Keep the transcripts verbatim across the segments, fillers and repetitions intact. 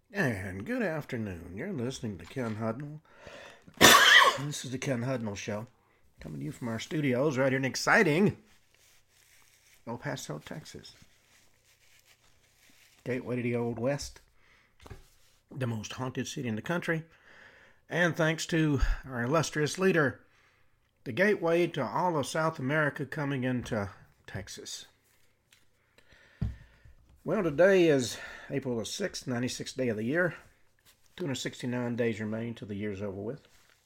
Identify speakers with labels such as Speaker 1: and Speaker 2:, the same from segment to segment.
Speaker 1: And good afternoon. You're listening to Ken Hudnall. This is the Ken Hudnall Show, coming to you from our studios right here in exciting El Paso, Texas. Gateway to the Old West, the most haunted city in the country. And thanks to our illustrious leader, the gateway to all of South America coming into Texas. Well, today is April the sixth, ninety-sixth day of the year. two hundred sixty-nine days remain till the year's over with.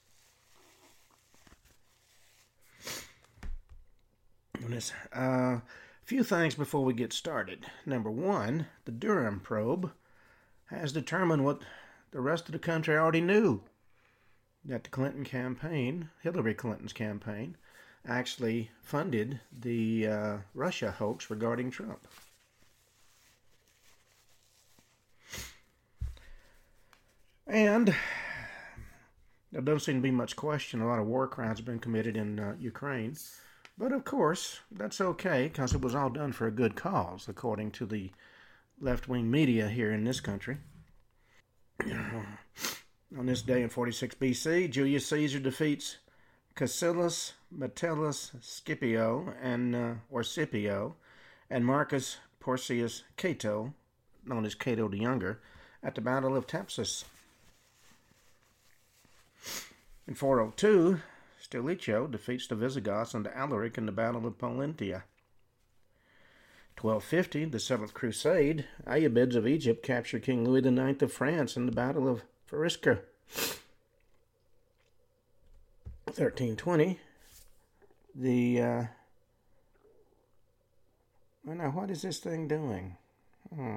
Speaker 1: A uh, few things before we get started. Number one, the Durham probe has determined what the rest of the country already knew. That the Clinton campaign, Hillary Clinton's campaign, actually funded the uh, Russia hoax regarding Trump. And there doesn't seem to be much question. A lot of war crimes have been committed in uh, Ukraine. But of course, that's okay, because it was all done for a good cause, according to the left-wing media here in this country. On this day in forty-six B C, Julius Caesar defeats Cassius, Metellus, Scipio, and uh, or Scipio, and Marcus Porcius Cato, known as Cato the Younger, at the Battle of Thapsus. In four oh two, Stilicho defeats the Visigoths under Alaric in the Battle of Pollentia. twelve fifty, the Seventh Crusade, Ayyubids of Egypt capture King Louis the Ninth of France in the Battle of Fariska. thirteen twenty, the, uh, oh no, what is this thing doing? Hmm.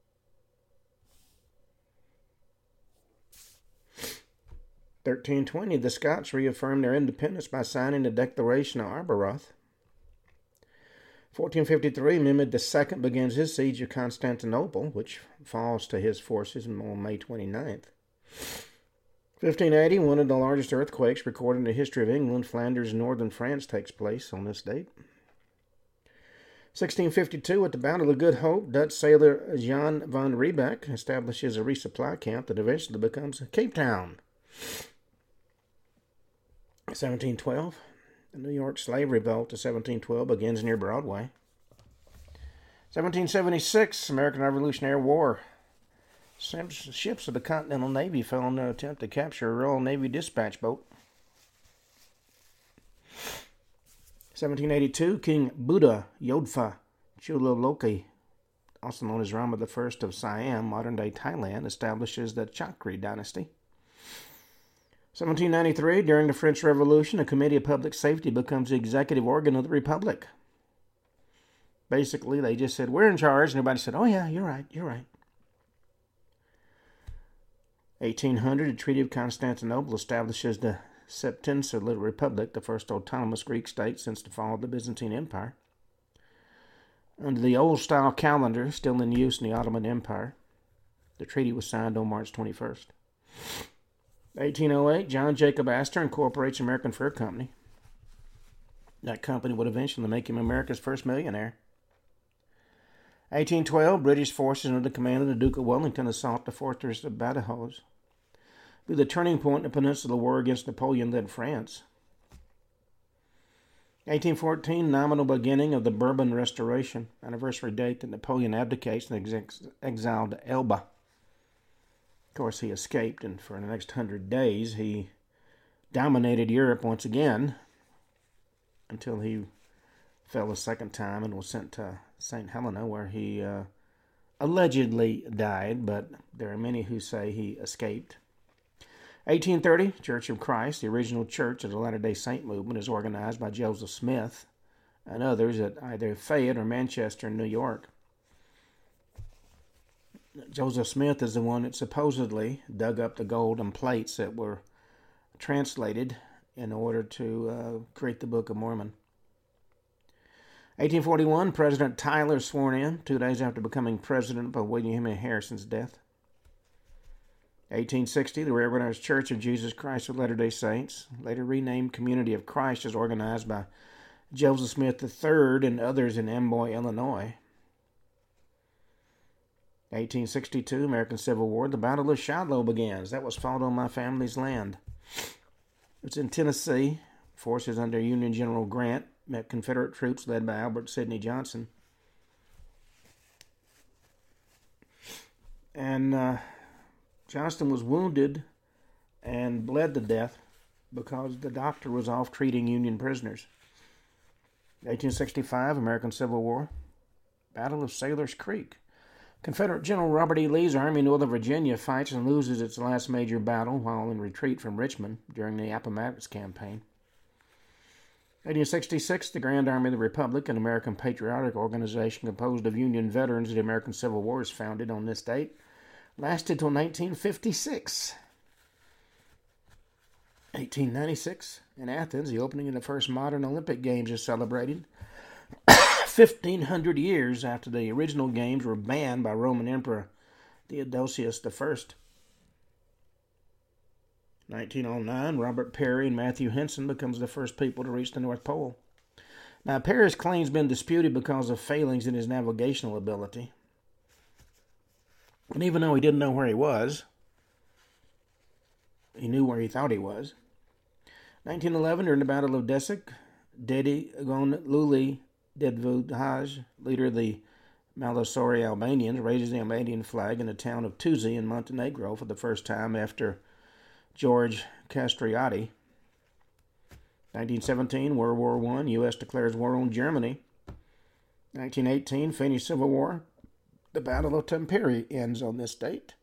Speaker 1: thirteen twenty, the Scots reaffirmed their independence by signing the Declaration of Arbroath. fourteen fifty-three, Mehmed the Second begins his siege of Constantinople, which falls to his forces on May twenty-ninth. fifteen eighty, one of the largest earthquakes recorded in the history of England, Flanders, and northern France, takes place on this date. sixteen fifty-two, at the Battle of Good Hope, Dutch sailor Jan van Riebeck establishes a resupply camp that eventually becomes Cape Town. seventeen twelve, the New York slave revolt of seventeen twelve begins near Broadway. seventeen seventy-six, American Revolutionary War. Ships of the Continental Navy fell in their attempt to capture a Royal Navy dispatch boat. seventeen eighty-two, King Buddha Yodfa Chulalongkorn, also known as Rama the First of Siam, modern-day Thailand, establishes the Chakri dynasty. seventeen ninety-three, during the French Revolution, a Committee of Public Safety becomes the executive organ of the Republic. Basically, they just said, we're in charge, and everybody said, oh yeah, you're right, you're right. eighteen hundred, the Treaty of Constantinople establishes the Septensula Republic, the first autonomous Greek state since the fall of the Byzantine Empire. Under the old-style calendar, still in use in the Ottoman Empire, the treaty was signed on March twenty-first. eighteen oh eight, John Jacob Astor incorporates American Fur Company. That company would eventually make him America's first millionaire. eighteen twelve, British forces under the command of the Duke of Wellington assault the fortress of Badajoz. Be the turning point in the Peninsular War against Napoleon-led France. eighteen fourteen, nominal beginning of the Bourbon Restoration, anniversary date that Napoleon abdicates and ex- exiled to Elba. Of course, he escaped, and for the next hundred days, he dominated Europe once again until he fell a second time and was sent to Saint Helena, where he uh, allegedly died, but there are many who say he escaped. eighteen thirty, Church of Christ, the original church of the Latter-day Saint movement, is organized by Joseph Smith and others at either Fayette or Manchester in New York. Joseph Smith is the one that supposedly dug up the golden plates that were translated in order to uh, create the Book of Mormon. eighteen forty-one, President Tyler sworn in, two days after becoming president by William Henry Harrison's death. eighteen sixty, the Reorganized Church of Jesus Christ of Latter-day Saints, later renamed Community of Christ, is organized by Joseph Smith the third and others in Amboy, Illinois. eighteen sixty-two, American Civil War. The Battle of Shiloh begins. That was fought on my family's land. It's in Tennessee. Forces under Union General Grant met Confederate troops led by Albert Sidney Johnston. And uh, Johnston was wounded and bled to death because the doctor was off treating Union prisoners. eighteen sixty-five, American Civil War. Battle of Sailor's Creek. Confederate General Robert E. Lee's Army in Northern Virginia fights and loses its last major battle while in retreat from Richmond during the Appomattox Campaign. eighteen sixty-six, the Grand Army of the Republic, an American patriotic organization composed of Union veterans of the American Civil War, is founded on this date. Lasted till nineteen fifty-six. eighteen ninety-six, in Athens, the opening of the first modern Olympic Games is celebrated. fifteen hundred years after the original games were banned by Roman Emperor Theodosius the First. nineteen oh nine, Robert Peary and Matthew Henson becomes the first people to reach the North Pole. Now, Peary's claim's been disputed because of failings in his navigational ability. And even though he didn't know where he was, he knew where he thought he was. nineteen eleven, during the Battle of Desek, Dedi Gon Luli Dedvudhaj, leader of the Malosori Albanians, raises the Albanian flag in the town of Tuzi in Montenegro for the first time after George Castriati. nineteen seventeen, World War One, U S declares war on Germany. nineteen eighteen, Finnish Civil War. The Battle of Tampere ends on this date.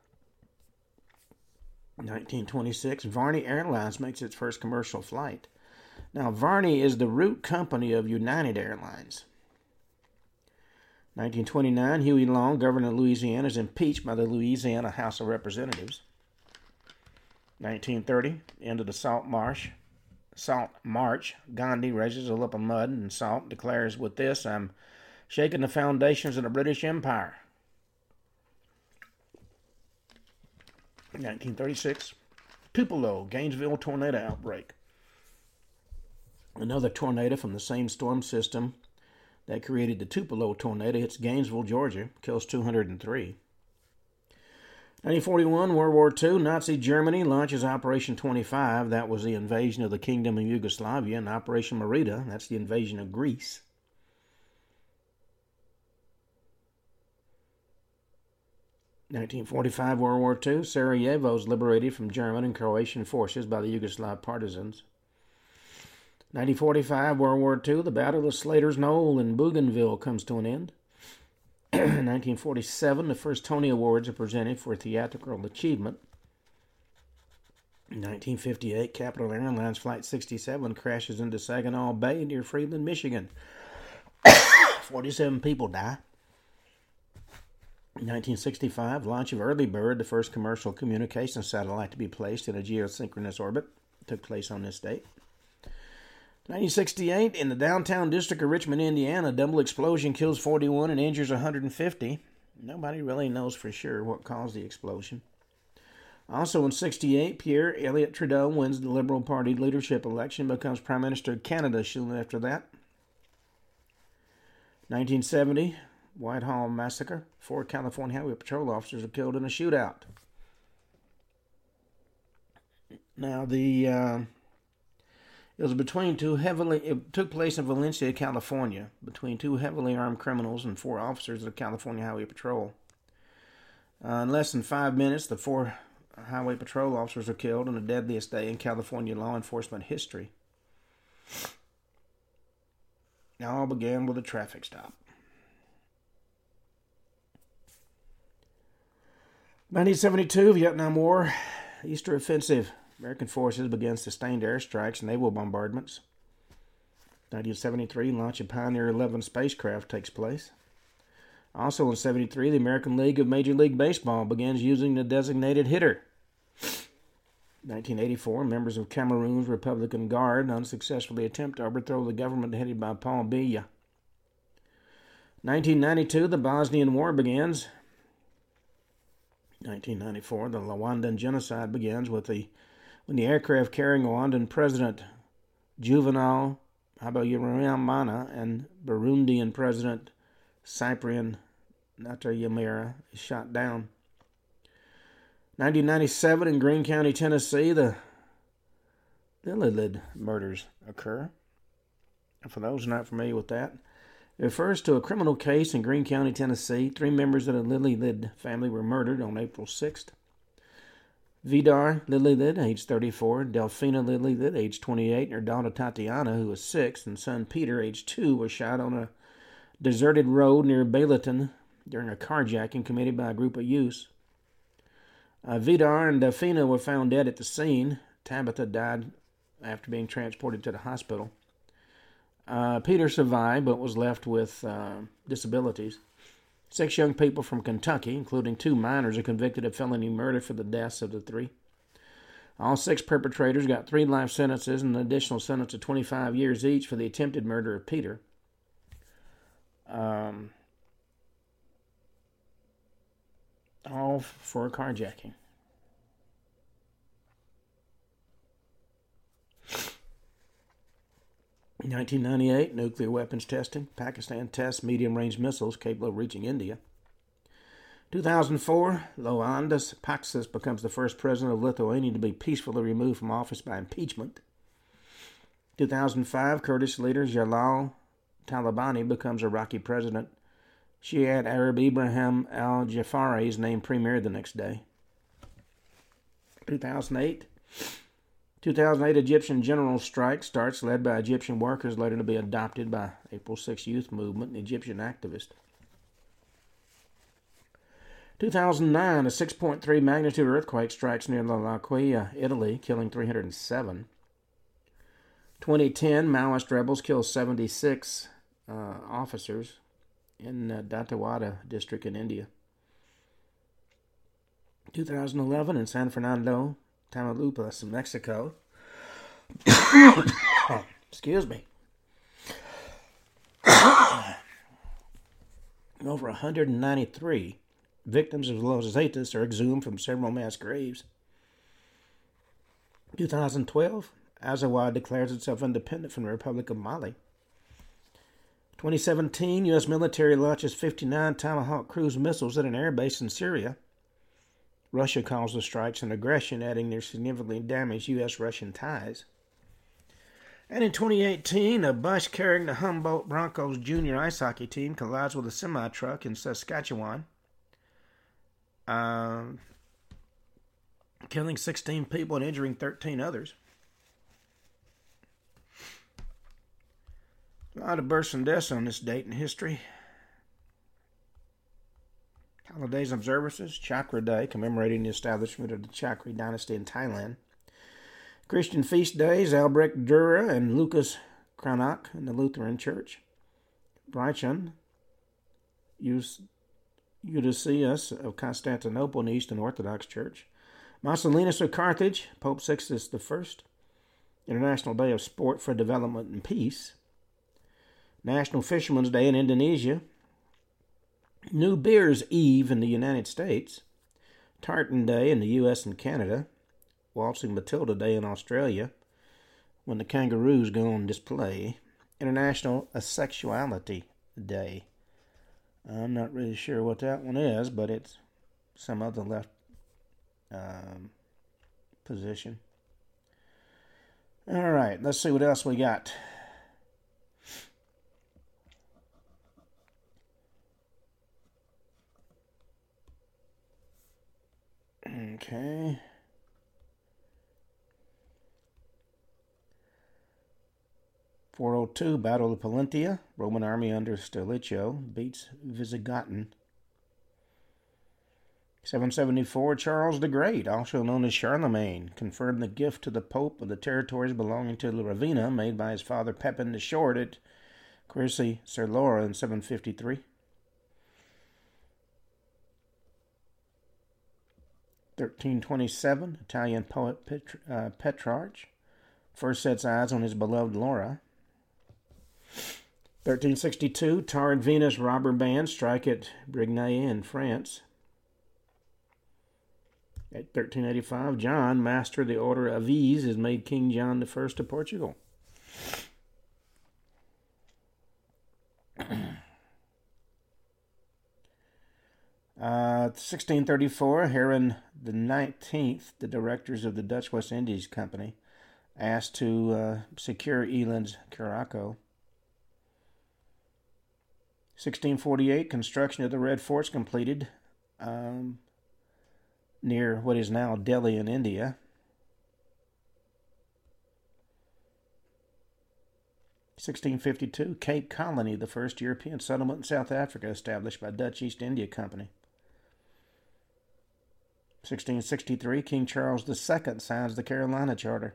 Speaker 1: nineteen twenty-six, Varney Airlines makes its first commercial flight. Now, Varney is the route company of United Airlines. nineteen twenty-nine, Huey Long, governor of Louisiana, is impeached by the Louisiana House of Representatives. nineteen thirty, end of the Salt March. Salt March. Gandhi raises a lip of mud and salt, declares, "With this, I'm shaking the foundations of the British Empire." nineteen thirty-six, Tupelo, Gainesville tornado outbreak. Another tornado from the same storm system that created the Tupelo tornado hits Gainesville, Georgia, kills two hundred three. nineteen forty-one, World War Two, Nazi Germany launches Operation twenty-five. That was the invasion of the Kingdom of Yugoslavia, and Operation Marita, that's the invasion of Greece. nineteen forty-five, World War Two, Sarajevo is liberated from German and Croatian forces by the Yugoslav partisans. nineteen forty-five, World War Two, the Battle of Slater's Knoll in Bougainville comes to an end. nineteen forty-seven, the first Tony Awards are presented for theatrical achievement. nineteen fifty-eight, Capital Airlines Flight sixty-seven crashes into Saginaw Bay near Freeland, Michigan. forty-seven people die. nineteen sixty-five, launch of Early Bird, the first commercial communication satellite to be placed in a geosynchronous orbit, took place on this date. nineteen sixty-eight, in the downtown district of Richmond, Indiana, double explosion kills forty-one and injures one hundred fifty. Nobody really knows for sure what caused the explosion. Also in sixty-eight, Pierre Elliott Trudeau wins the Liberal Party leadership election, becomes Prime Minister of Canada soon after that. nineteen seventy, Whitehall Massacre. Four California Highway Patrol officers are killed in a shootout. Now, the uh, it was between two heavily. It took place in Valencia, California, between two heavily armed criminals and four officers of the California Highway Patrol. Uh, in less than five minutes, the four Highway Patrol officers were killed on the deadliest day in California law enforcement history. Now, all began with a traffic stop. nineteen seventy-two, Vietnam War, Easter Offensive. American forces began sustained airstrikes and naval bombardments. nineteen seventy-three, launch of Pioneer eleven spacecraft takes place. Also in seventy-three, the American League of Major League Baseball begins using the designated hitter. nineteen eighty-four, members of Cameroon's Republican Guard unsuccessfully attempt to overthrow the government headed by Paul Biya. nineteen ninety-two, the Bosnian War begins. nineteen ninety-four, the Rwandan genocide begins with the when the aircraft carrying Rwandan President Juvenal Habyarimana and Burundian President Cyprien Nata Yamira is shot down. nineteen ninety-seven in Greene County, Tennessee, the Lilly murders occur. And for those not familiar with that, it refers to a criminal case in Greene County, Tennessee. Three members of the Lilly family were murdered on April sixth. Vidar Lilly, age thirty-four, Delphina Lilly, age twenty-eight, and her daughter Tatiana, who was six, and son Peter, age two, were shot on a deserted road near Bayleton during a carjacking committed by a group of youths. Uh, Vidar and Delphina were found dead at the scene. Tabitha died after being transported to the hospital. Uh, Peter survived, but was left with uh, disabilities. Six young people from Kentucky, including two minors, are convicted of felony murder for the deaths of the three. All six perpetrators got three life sentences and an additional sentence of twenty-five years each for the attempted murder of Peter. Um, all for carjacking. nineteen ninety-eight, nuclear weapons testing. Pakistan tests medium-range missiles capable of reaching India. two thousand four, Leonidas Paksas becomes the first president of Lithuania to be peacefully removed from office by impeachment. two thousand five, Kurdish leader Jalal Talabani becomes Iraqi president. Shiite Arab Ibrahim al-Jafari is named premier the next day. two thousand eight, two thousand eight Egyptian general strike starts, led by Egyptian workers, later to be adopted by April sixth youth movement and Egyptian activist. two thousand nine, a six point three magnitude earthquake strikes near L'Aquila, Italy, killing three hundred seven. twenty ten, Maoist rebels kill seventy-six uh, officers in uh, Dantewada district in India. two thousand eleven, in San Fernando, Tamaulipas, Mexico. Excuse me. Over one hundred ninety-three victims of Los Zetas are exhumed from several mass graves. two thousand twelve, Azawad declares itself independent from the Republic of Mali. twenty seventeen, U S military launches fifty-nine Tomahawk cruise missiles at an airbase in Syria. Russia calls the strikes an aggression, adding their significantly damaged U S Russian ties. And in twenty eighteen, a bus carrying the Humboldt Broncos junior ice hockey team collides with a semi-truck in Saskatchewan, uh, killing sixteen people and injuring thirteen others. A lot of births and deaths on this date in history. Holidays and observances. Chakra Day, commemorating the establishment of the Chakra dynasty in Thailand. Christian feast days, Albrecht Dürer and Lucas Cranach in the Lutheran Church. Brychon, Eutychius of Constantinople in the Eastern Orthodox Church. Marcellinus of Carthage, Pope Sixtus the First. International Day of Sport for Development and Peace. National Fisherman's Day in Indonesia. New Beer's Eve in the United States. Tartan Day in the U S and Canada. Waltzing Matilda Day in Australia, when the kangaroos go on display. International Asexuality Day. I'm not really sure what that one is, but it's some other left um, position. All right, let's see what else we got. Okay. four oh two, Battle of Pollentia. Roman army under Stilicho beats Visigoths. seven seventy-four, Charles the Great, also known as Charlemagne, confirmed the gift to the Pope of the territories belonging to Ravenna made by his father Pepin the Short at Quercy sur Loire in seven fifty-three. thirteen twenty-seven, Italian poet Petr- uh, Petrarch first sets eyes on his beloved Laura. thirteen sixty-two, Tar and Venus robber band strike at Brignais in France. At thirteen eighty-five, John, master of the Order of Ease, is made King John the First of Portugal. sixteen thirty-four, Heron the nineteenth, the directors of the Dutch West Indies Company, asked to uh, secure Eland's Curaçao. sixteen forty-eight, construction of the Red Fort's completed um, near what is now Delhi in India. sixteen fifty-two, Cape Colony, the first European settlement in South Africa established by Dutch East India Company. sixteen sixty-three, King Charles the Second signs the Carolina Charter.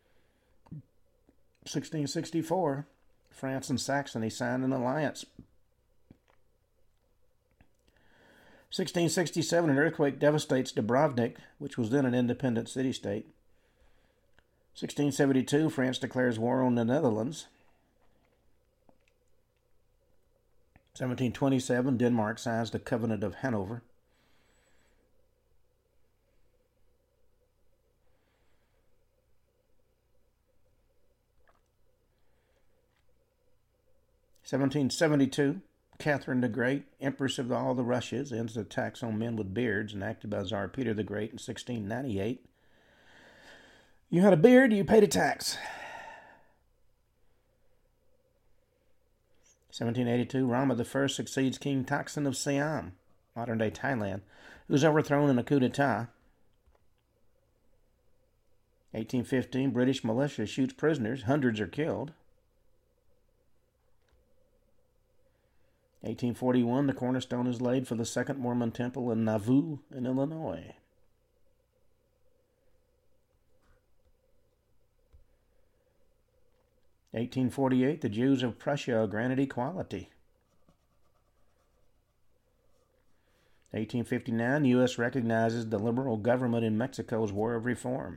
Speaker 1: sixteen sixty-four, France and Saxony signed an alliance. sixteen sixty-seven, an earthquake devastates Dubrovnik, which was then an independent city-state. sixteen seventy-two, France declares war on the Netherlands. seventeen twenty-seven, Denmark signs the Covenant of Hanover. seventeen seventy-two, Catherine the Great, Empress of all the Russias, ends the tax on men with beards enacted by Tsar Peter the Great in sixteen ninety-eight. You had a beard, you paid a tax. seventeen eighty-two, Rama the First succeeds King Taksin of Siam, modern-day Thailand, who was overthrown in a coup d'etat. eighteen fifteen, British militia shoots prisoners, hundreds are killed. eighteen forty-one, the cornerstone is laid for the Second Mormon Temple in Nauvoo, in Illinois. eighteen forty-eight, the Jews of Prussia are granted equality. eighteen fifty-nine, U S recognizes the liberal government in Mexico's War of Reform.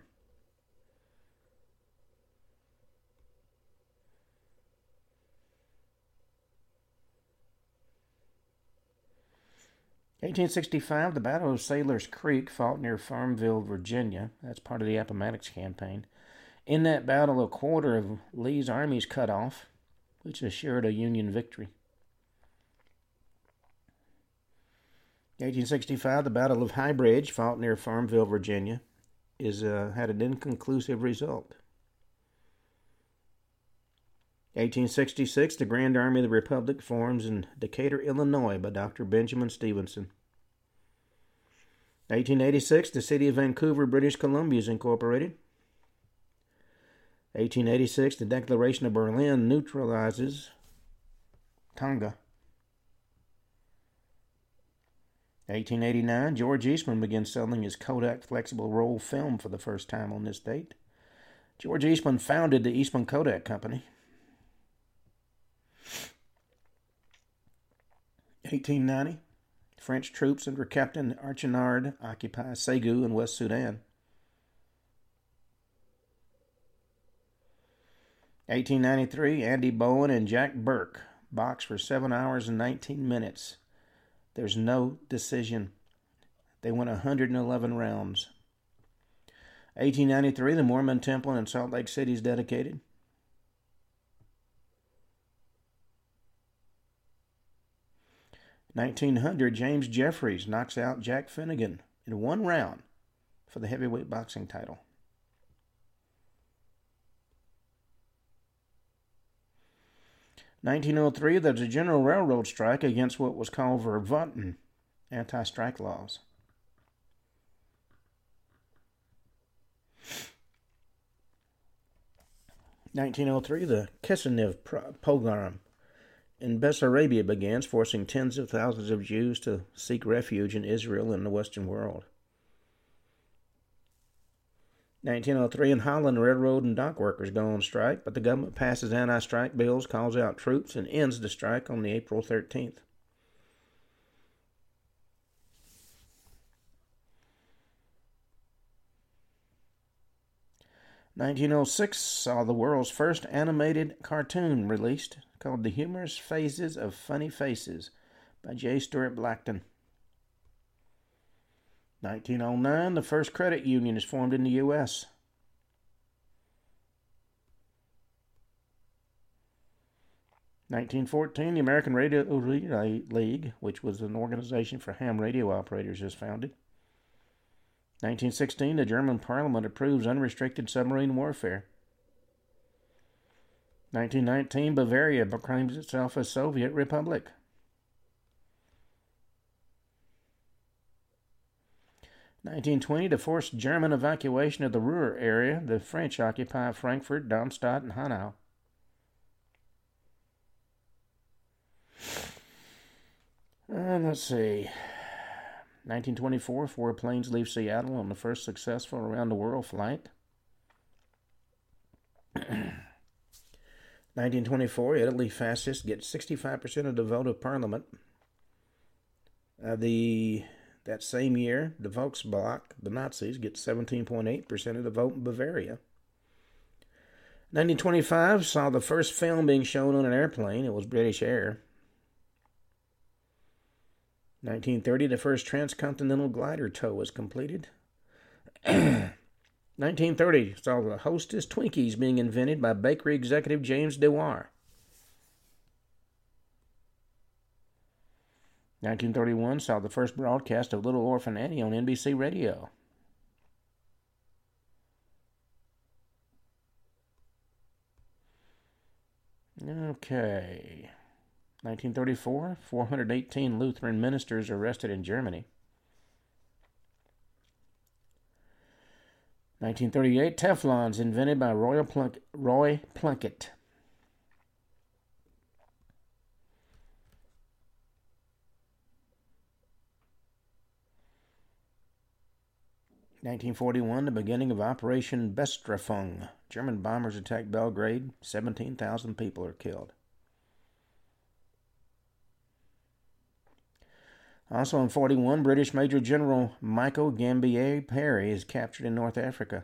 Speaker 1: eighteen sixty-five, the Battle of Sailor's Creek, fought near Farmville, Virginia. That's part of the Appomattox Campaign. In that battle, a quarter of Lee's army is cut off, which assured a Union victory. eighteen sixty-five, the Battle of High Bridge, fought near Farmville, Virginia, is uh, had an inconclusive result. eighteen sixty-six, the Grand Army of the Republic forms in Decatur, Illinois by Doctor Benjamin Stevenson. eighteen eighty-six, the city of Vancouver, British Columbia is incorporated. eighteen eighty-six, the Declaration of Berlin neutralizes Tonga. eighteen eighty-nine, George Eastman begins selling his Kodak flexible roll film for the first time on this date. George Eastman founded the Eastman Kodak Company. eighteen ninety, French troops under Captain Archinard occupy Ségou in West Sudan. eighteen ninety-three, Andy Bowen and Jack Burke box for seven hours and nineteen minutes. There's no decision. They went one hundred eleven rounds. eighteen ninety-three, the Mormon Temple in Salt Lake City is dedicated. nineteen hundred, James Jeffries knocks out Jack Finnegan in one round for the heavyweight boxing title. nineteen oh three, there's a general railroad strike against what was called verboten, anti-strike laws. nineteen oh three, the Kishinev pogrom in Bessarabia begins, forcing tens of thousands of Jews to seek refuge in Israel and the Western world. nineteen oh three, in Holland, railroad and dock workers go on strike, but the government passes anti-strike bills, calls out troops, and ends the strike on the April thirteenth. nineteen oh six saw the world's first animated cartoon released, called The Humorous Phases of Funny Faces by J. Stuart Blackton. nineteen oh nine, the first credit union is formed in the U S nineteen fourteen, the American Radio League, which was an organization for ham radio operators, is founded. nineteen sixteen, the German Parliament approves unrestricted submarine warfare. nineteen nineteen, Bavaria proclaims itself a Soviet republic. nineteen twenty, to force German evacuation of the Ruhr area, the French occupy Frankfurt, Darmstadt, and Hanau. And let's see. nineteen twenty-four, four planes leave Seattle on the first successful around-the-world flight. nineteen twenty-four, Italy fascists get sixty-five percent of the vote of parliament. Uh, the that same year, the Volksblock, the Nazis, get seventeen point eight percent of the vote in Bavaria. nineteen twenty-five saw the first film being shown on an airplane. It was British Air. nineteen thirty, the first transcontinental glider tow was completed. nineteen thirty saw the Hostess Twinkies being invented by bakery executive James Dewar. nineteen thirty-one saw the first broadcast of Little Orphan Annie on N B C Radio. Okay. nineteen thirty-four, four hundred eighteen Lutheran ministers arrested in Germany. nineteen thirty-eight, Teflon's invented by Roy, Plunk- Roy Plunkett. nineteen forty-one, the beginning of Operation Bestrafung. German bombers attacked Belgrade. seventeen thousand people are killed. Also in forty-one, British Major General Michael Gambier Parry is captured in North Africa.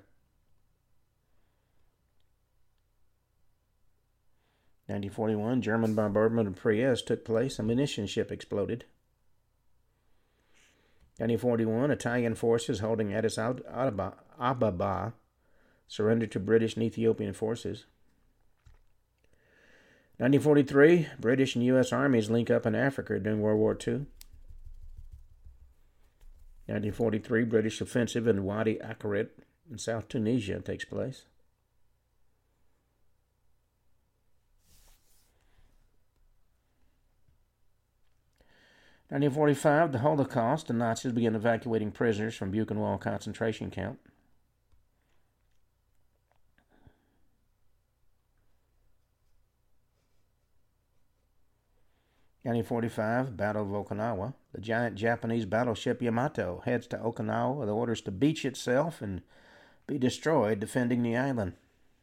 Speaker 1: nineteen forty-one, German bombardment of Trieste took place. A munition ship exploded. nineteen forty-one, Italian forces holding Addis Ababa surrendered to British and Ethiopian forces. nineteen forty-three, British and U S armies link up in Africa during World War Two. nineteen forty-three, British offensive in Wadi Akarit in South Tunisia takes place. nineteen forty-five, the Holocaust, the Nazis began evacuating prisoners from Buchenwald concentration camp. nineteen forty-five, Battle of Okinawa. The giant Japanese battleship Yamato heads to Okinawa with orders to beach itself and be destroyed defending the island.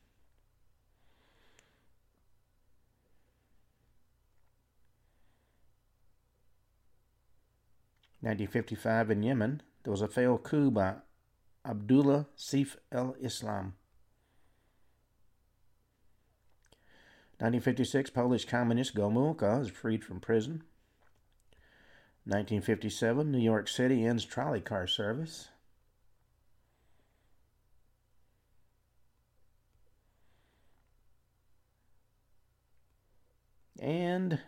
Speaker 1: nineteen fifty-five, in Yemen, there was a failed coup by Abdullah Saif al-Islam. nineteen fifty-six, Polish communist Gomulka is freed from prison. nineteen fifty-seven, New York City ends trolley car service. And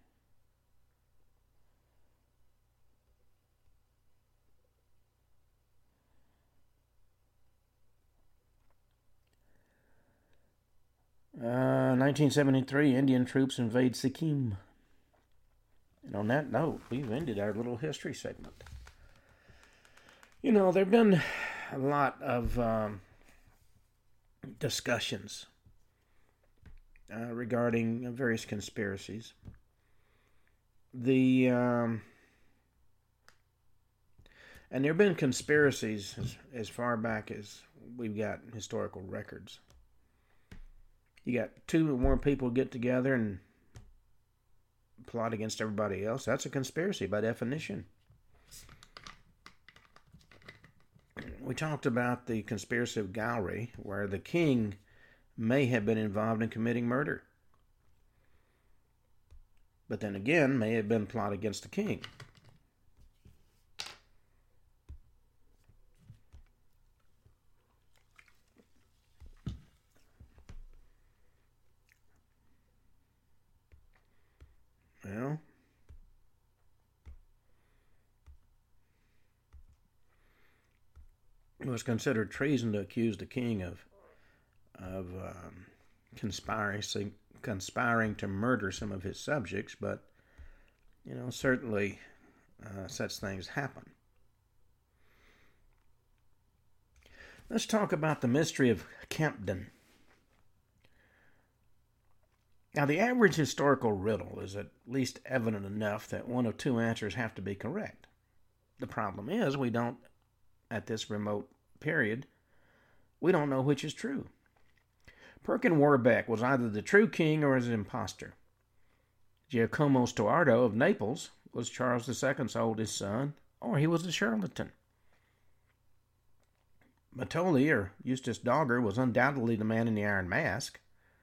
Speaker 1: Uh, nineteen seventy-three, Indian troops invade Sikkim. And on that note, we've ended our little history segment. You know, there have been a lot of um, discussions uh, regarding various conspiracies. The um, and there have been conspiracies as, as far back as we've got historical records. You got two or more people get together and plot against everybody else. That's a conspiracy by definition. We talked about the conspiracy of Gowrie, where the king may have been involved in committing murder. But then again, may have been plot against the king. It was considered treason to accuse the king of of um, conspiring conspiring to murder some of his subjects, but you know certainly uh, such things happen. Let's talk about the mystery of Kempton. Now, the average historical riddle is at least evident enough that one of two answers have to be correct. The problem is we don't, at this remote period, we don't know which is true. Perkin Warbeck was either the true king or an impostor. Giacomo Stuardo of Naples was Charles the Second's oldest son, or he was a charlatan. Mattoli, or Eustace Dogger, was undoubtedly the man in the Iron Mask.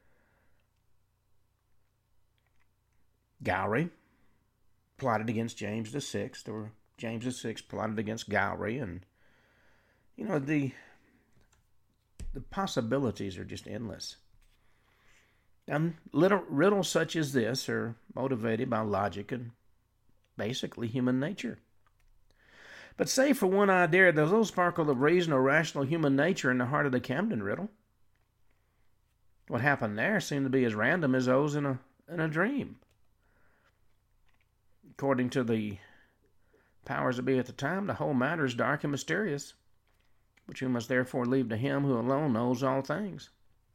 Speaker 1: Gowrie plotted against James the Sixth, or James the Sixth plotted against Gowrie, and you know the the possibilities are just endless. And little riddles such as this are motivated by logic and basically human nature. But say for one idea, there's no sparkle of reason or rational human nature in the heart of the Camden riddle. What happened there seemed to be as random as those in a in a dream. According to the powers that be at the time, the whole matter is dark and mysterious, which we must therefore leave to him who alone knows all things.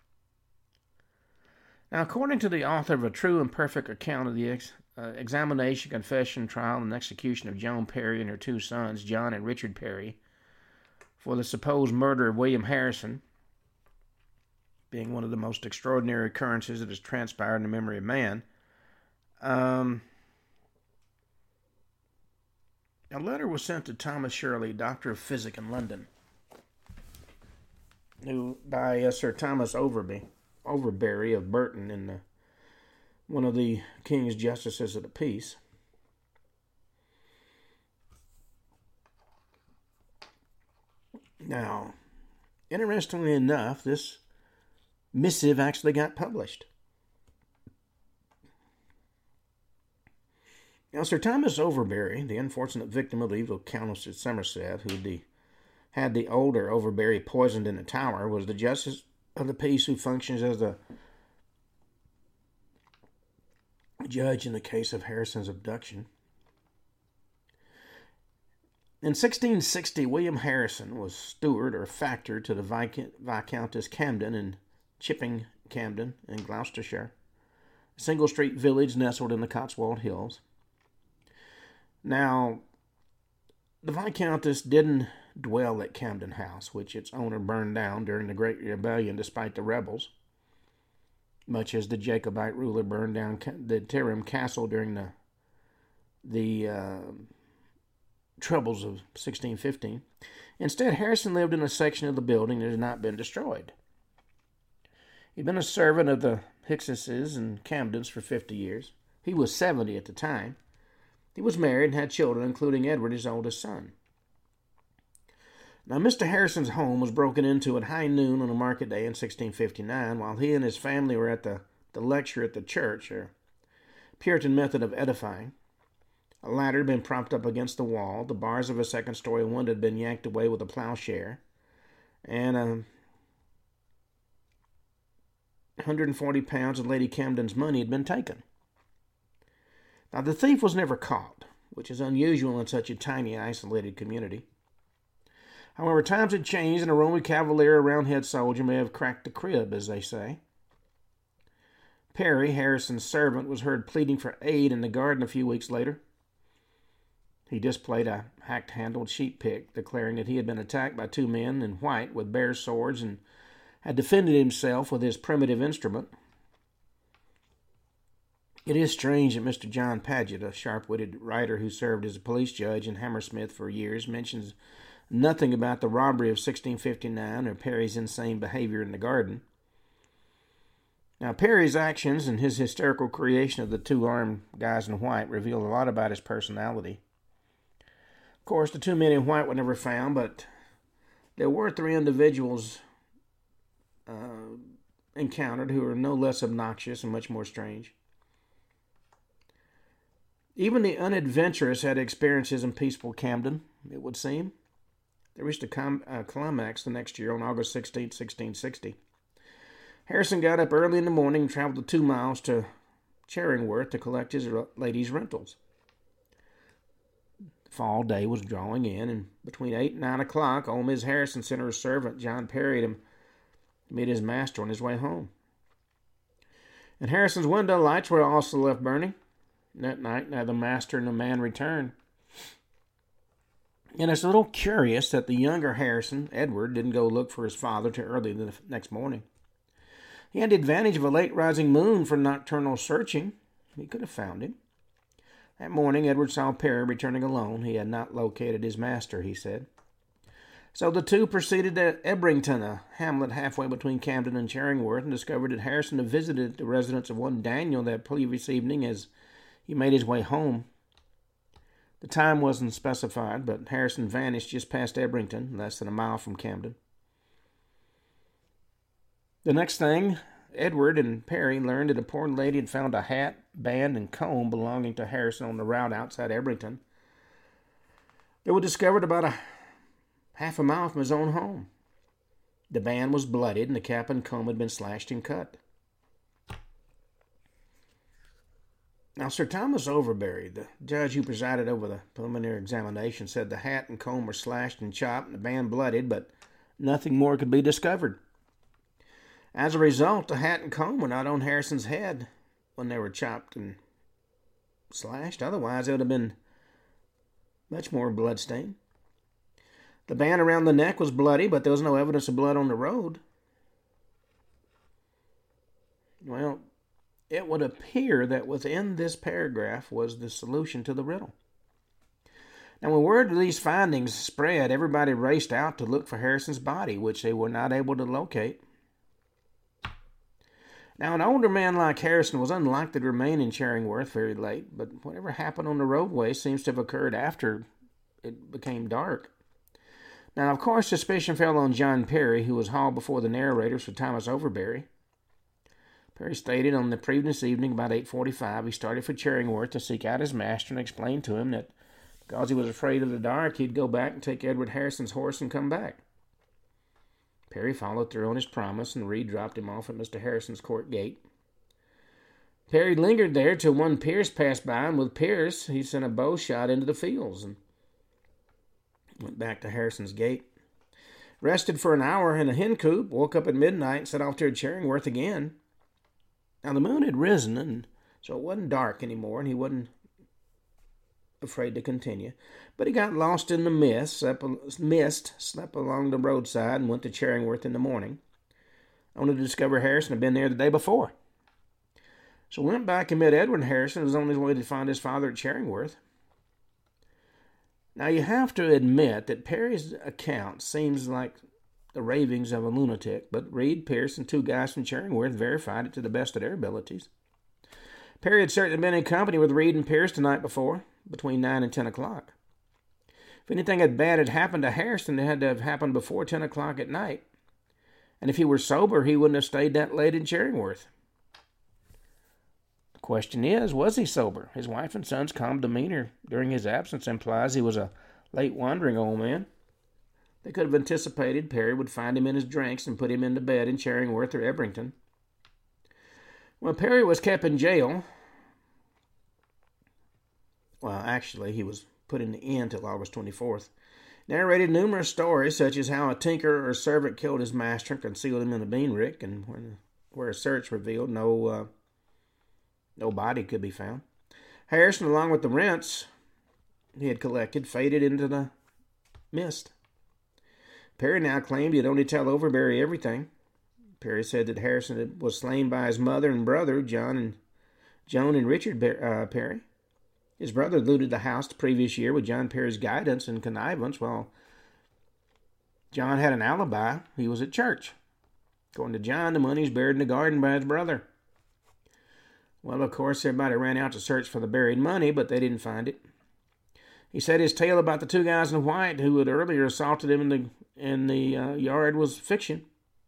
Speaker 1: Now, according to the author of A True and Perfect Account of the ex- uh, Examination, Confession, Trial, and Execution of Joan Perry and her two sons, John and Richard Perry, for the supposed murder of William Harrison, being one of the most extraordinary occurrences that has transpired in the memory of man, um... a letter was sent to Thomas Shirley, Doctor of Physic in London, who by uh, Sir Thomas Overby, Overbury of Burton, and uh, one of the King's Justices of the Peace. Now, interestingly enough, this missive actually got published. Now, Sir Thomas Overbury, the unfortunate victim of the evil Countess of Somerset, who the, had the older Overbury poisoned in the Tower, was the Justice of the Peace who functions as the judge in the case of Harrison's abduction. In sixteen sixty, William Harrison was steward or factor to the Viscount, Viscountess Camden in Chipping Camden in Gloucestershire, a single-street village nestled in the Cotswold Hills. Now, the Viscountess didn't dwell at Camden House, which its owner burned down during the Great Rebellion despite the rebels, much as the Jacobite ruler burned down the Terham Castle during the the uh, troubles of sixteen fifteen. Instead, Harrison lived in a section of the building that had not been destroyed. He'd been a servant of the Hickses and Camdens for fifty years. He was seventy at the time. He was married and had children, including Edward, his oldest son. Now, Mister Harrison's home was broken into at high noon on a market day in sixteen fifty-nine, while he and his family were at the, the lecture at the church, or Puritan method of edifying. A ladder had been propped up against the wall. The bars of a second-story window had been yanked away with a plowshare, and a one hundred forty pounds of Lady Camden's money had been taken. Now, the thief was never caught, which is unusual in such a tiny, isolated community. However, times had changed, and a Roman cavalier or roundhead soldier may have cracked the crib, as they say. Perry, Harrison's servant, was heard pleading for aid in the garden a few weeks later. He displayed a hacked-handled sheep pick, declaring that he had been attacked by two men in white with bare swords and had defended himself with his primitive instrument. It is strange that Mister John Paget, a sharp-witted writer who served as a police judge in Hammersmith for years, mentions nothing about the robbery of sixteen fifty-nine or Perry's insane behavior in the garden. Now, Perry's actions and his hysterical creation of the two armed guys in white reveal a lot about his personality. Of course, the two men in white were never found, but there were three individuals uh, encountered who were no less obnoxious and much more strange. Even the unadventurous had experiences in peaceful Camden, it would seem. They reached a com- uh, climax the next year on August sixteenth, sixteen sixty. Harrison got up early in the morning and traveled the two miles to Charingworth to collect his lady's rentals. The fall day was drawing in, and between eight and nine o'clock, old Miss Harrison sent her servant, John Perry, to meet his master on his way home. And Harrison's window lights were also left burning. That night, neither master nor man returned. And it's a little curious that the younger Harrison, Edward, didn't go look for his father till early the next morning. He had the advantage of a late-rising moon for nocturnal searching. He could have found him. That morning, Edward saw Perry returning alone. He had not located his master, he said. So the two proceeded to Ebrington, a hamlet halfway between Camden and Charingworth, and discovered that Harrison had visited the residence of one Daniel that previous evening as he made his way home. The time wasn't specified, but Harrison vanished just past Ebrington, less than a mile from Camden. The next thing, Edward and Perry learned that a poor lady had found a hat, band, and comb belonging to Harrison on the route outside Ebrington. They were discovered about a half a mile from his own home. The band was bloodied, and the cap and comb had been slashed and cut. Now, Sir Thomas Overbury, the judge who presided over the preliminary examination, said the hat and comb were slashed and chopped and the band bloodied, but nothing more could be discovered. As a result, the hat and comb were not on Harrison's head when they were chopped and slashed. Otherwise, it would have been much more bloodstained. The band around the neck was bloody, but there was no evidence of blood on the road. Well, it would appear that within this paragraph was the solution to the riddle. Now, when word of these findings spread, everybody raced out to look for Harrison's body, which they were not able to locate. Now, an older man like Harrison was unlikely to remain in Charingworth very late, but whatever happened on the roadway seems to have occurred after it became dark. Now, of course, suspicion fell on John Perry, who was hauled before the narrators for Thomas Overbury. Perry stated on the previous evening, about eight forty-five, he started for Charingworth to seek out his master and explain to him that because he was afraid of the dark, he'd go back and take Edward Harrison's horse and come back. Perry followed through on his promise, and Reed dropped him off at Mister Harrison's court gate. Perry lingered there till one Pierce passed by, and with Pierce, he sent a bow shot into the fields and went back to Harrison's gate. Rested for an hour in a hen coop, woke up at midnight, and set off to Charingworth again. Now, the moon had risen, and so it wasn't dark anymore, and he wasn't afraid to continue. But he got lost in the mist, slept, mist, slept along the roadside, and went to Charingworth in the morning, only to discover Harrison had been there the day before. So went back and met Edward Harrison, who was on his way to find his father at Charingworth. Now, you have to admit that Perry's account seems like the ravings of a lunatic, but Reed, Pierce, and two guys from Charingworth verified it to the best of their abilities. Perry had certainly been in company with Reed and Pierce the night before, between nine and ten o'clock. If anything had bad had happened to Harrison, it had to have happened before ten o'clock at night. And if he were sober, he wouldn't have stayed that late in Charingworth. The question is, was he sober? His wife and son's calm demeanor during his absence implies he was a late wandering old man. They could have anticipated Perry would find him in his drinks and put him into bed in Charingworth or Ebrington. When Perry was kept in jail, well, actually, he was put in the inn till August twenty-fourth, narrated numerous stories, such as how a tinker or servant killed his master and concealed him in a bean rick, and when, where a search revealed no, uh, no body could be found. Harrison, along with the rents he had collected, faded into the mist. Perry now claimed he'd only tell Overbury everything. Perry said that Harrison was slain by his mother and brother, John and Joan and Richard uh, Perry. His brother looted the house the previous year with John Perry's guidance and connivance, while John had an alibi. He was at church. According to John, the money was buried in the garden by his brother. Well, of course, everybody ran out to search for the buried money, but they didn't find it. He said his tale about the two guys in white who had earlier assaulted him in the in the uh, yard was fiction.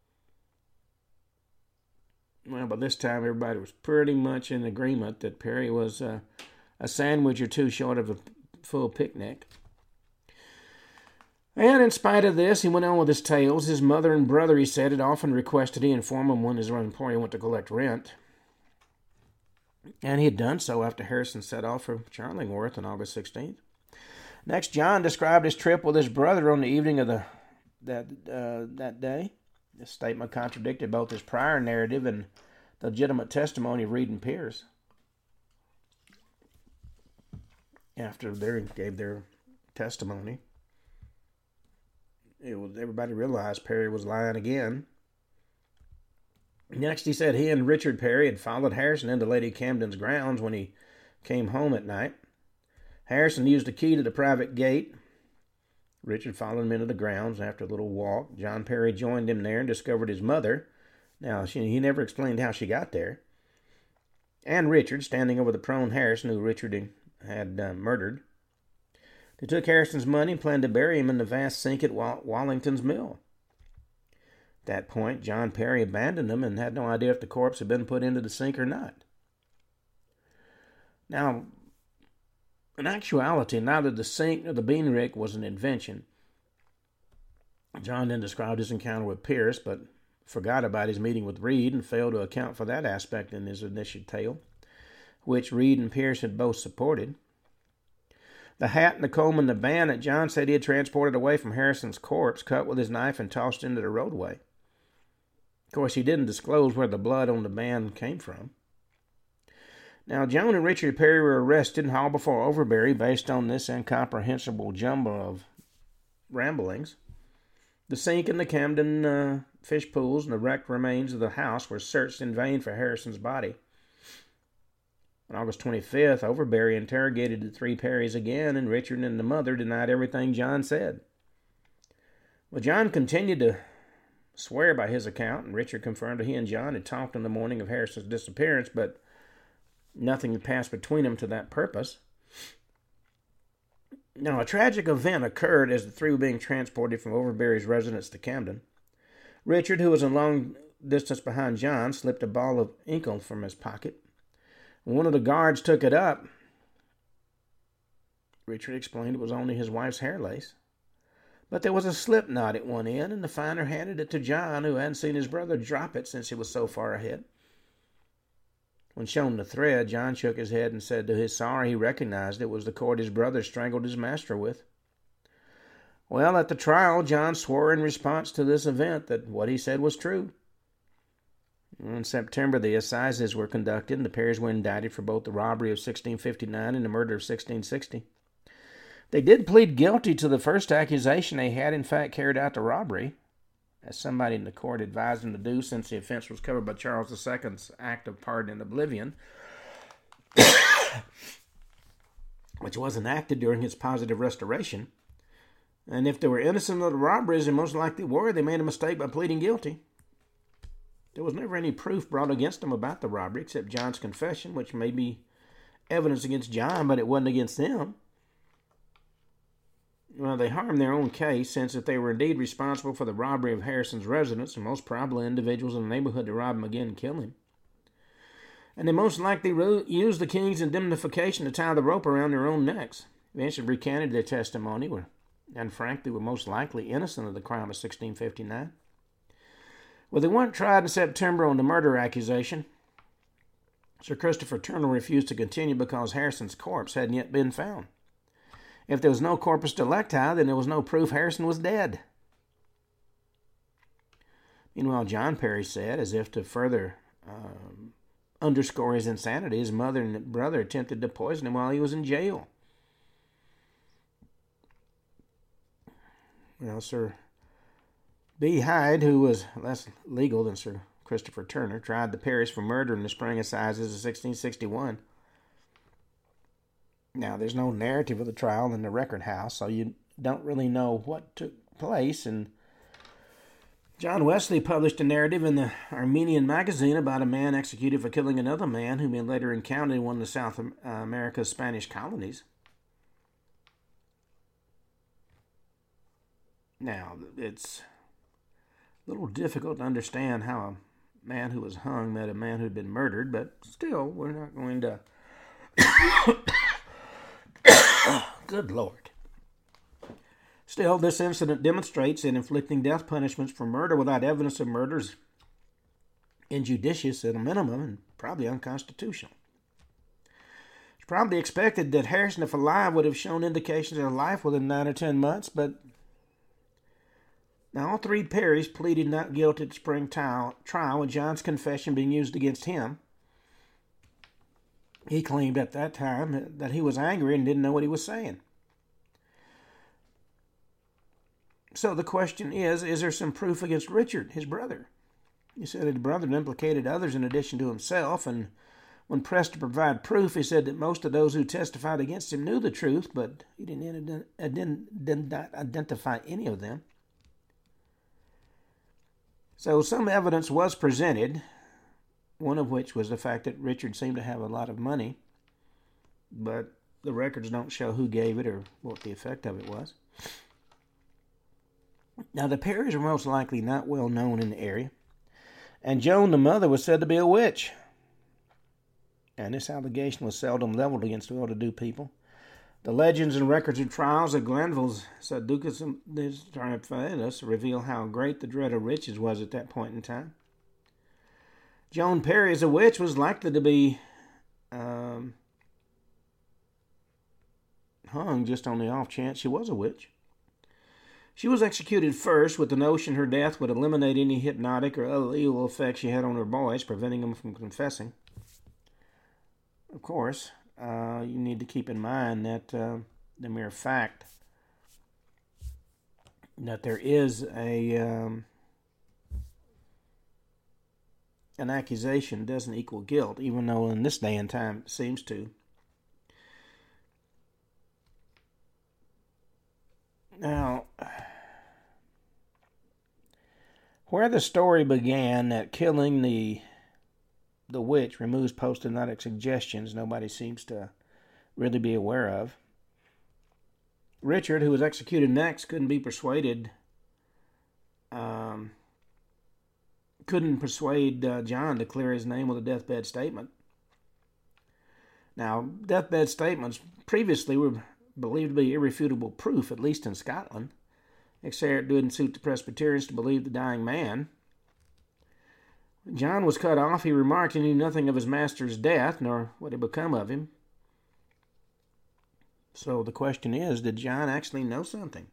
Speaker 1: Well, by this time, everybody was pretty much in agreement that Perry was uh, a sandwich or two short of a full picnic. And in spite of this, he went on with his tales. His mother and brother, he said, had often requested he inform him when his employer went to collect rent. And he had done so after Harrison set off for Charlingworth on August sixteenth. Next, John described his trip with his brother on the evening of the that uh, that day. This statement contradicted both his prior narrative and the legitimate testimony of Reed and Pierce. After they gave their testimony, it was everybody realized Perry was lying again. Next, he said he and Richard Perry had followed Harrison into Lady Camden's grounds when he came home at night. Harrison used a key to the private gate. Richard followed him into the grounds. After a little walk, John Perry joined him there and discovered his mother. Now, she, he never explained how she got there. And Richard, standing over the prone Harrison, who Richard had uh, murdered. They took Harrison's money and planned to bury him in the vast sink at Wall- Wallington's mill. At that point, John Perry abandoned them and had no idea if the corpse had been put into the sink or not. Now, in actuality, neither the sink nor the bean rick was an invention. John then described his encounter with Pierce, but forgot about his meeting with Reed and failed to account for that aspect in his initial tale, which Reed and Pierce had both supported. The hat and the comb and the band that John said he had transported away from Harrison's corpse, cut with his knife and tossed into the roadway. Of course, he didn't disclose where the blood on the band came from. Now, Joan and Richard Perry were arrested and hauled before Overbury based on this incomprehensible jumble of ramblings. The sink and the Camden uh, fish pools and the wrecked remains of the house were searched in vain for Harrison's body. On August twenty-fifth, Overbury interrogated the three Perrys again, and Richard and the mother denied everything John said. Well, John continued to swear by his account, and Richard confirmed that he and John had talked on the morning of Harrison's disappearance, but nothing had passed between them to that purpose. Now, a tragic event occurred as the three were being transported from Overbury's residence to Camden. Richard, who was a long distance behind John, slipped a ball of inkle from his pocket. When one of the guards took it up, Richard explained it was only his wife's hair lace. But there was a slip knot at one end, and the finder handed it to John, who hadn't seen his brother drop it since he was so far ahead. When shown the thread, John shook his head and said to his sorrow he recognized it was the cord his brother strangled his master with. Well, at the trial, John swore in response to this event that what he said was true. In September, the assizes were conducted, and the Perrys were indicted for both the robbery of sixteen fifty-nine and the murder of sixteen sixty. They did plead guilty to the first accusation. They had, in fact, carried out the robbery, as somebody in the court advised them to do, since the offense was covered by Charles the Second's Act of Pardon and Oblivion, which was enacted during his positive restoration. And if they were innocent of the robberies, and most likely were, they made a mistake by pleading guilty. There was never any proof brought against them about the robbery, except John's confession, which may be evidence against John, but it wasn't against them. Well, they harmed their own case, since if they were indeed responsible for the robbery of Harrison's residence, and most probably individuals in the neighborhood to rob him again and kill him. And they most likely ro- used the king's indemnification to tie the rope around their own necks. Eventually recanted their testimony, were, and frankly were most likely innocent of the crime of sixteen fifty-nine. Well, they weren't tried in September on the murder accusation. Sir Christopher Turner refused to continue because Harrison's corpse hadn't yet been found. If there was no corpus delicti, then there was no proof Harrison was dead. Meanwhile, John Perry said, as if to further um, underscore his insanity, his mother and brother attempted to poison him while he was in jail. Well, Sir B. Hyde, who was less legal than Sir Christopher Turner, tried the Perrys for murder in the spring assizes of sixteen sixty-one. Now, there's no narrative of the trial in the record house, so you don't really know what took place. And John Wesley published a narrative in the Armenian magazine about a man executed for killing another man whom he later encountered in one of the South America's Spanish colonies. Now, it's a little difficult to understand how a man who was hung met a man who had been murdered, but still, we're not going to... Good Lord. Still, this incident demonstrates that inflicting death punishments for murder without evidence of murder is injudicious at a minimum and probably unconstitutional. It's probably expected that Harrison, if alive, would have shown indications of life within nine or ten months, but now all three Perrys pleaded not guilty at the spring trial, with John's confession being used against him. He claimed at that time that he was angry and didn't know what he was saying. So the question is, is there some proof against Richard, his brother? He said his brother implicated others in addition to himself, and when pressed to provide proof, he said that most of those who testified against him knew the truth, but he didn't, didn't, didn't identify any of them. So some evidence was presented, one of which was the fact that Richard seemed to have a lot of money, but the records don't show who gave it or what the effect of it was. Now, the Perrys were most likely not well known in the area, and Joan, the mother, was said to be a witch. And this allegation was seldom leveled against well-to-do people. The legends and records of trials of Glanville's Saduceus Triumphalis reveal how great the dread of riches was at that point in time. Joan Perry, as a witch, was likely to be um, hung just on the off chance she was a witch. She was executed first with the notion her death would eliminate any hypnotic or other evil effects she had on her boys, preventing them from confessing. Of course, uh, you need to keep in mind that uh, the mere fact that there is a um, an accusation doesn't equal guilt, even though in this day and time it seems to. Now, where the story began that killing the the witch removes post-hypnotic suggestions nobody seems to really be aware of. Richard, who was executed next, couldn't be persuaded, um, couldn't persuade uh, John to clear his name with a deathbed statement. Now, deathbed statements previously were believed to be irrefutable proof, at least in Scotland, except it didn't suit the Presbyterians to believe the dying man. When John was cut off, he remarked he knew nothing of his master's death, nor what had become of him. So the question is, did John actually know something?